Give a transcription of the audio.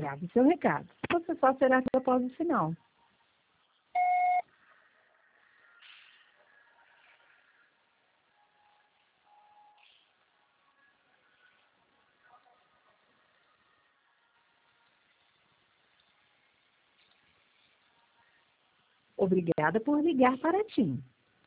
Grave seu recado. Você só será atendido após o sinal. Obrigada por ligar para a TIM.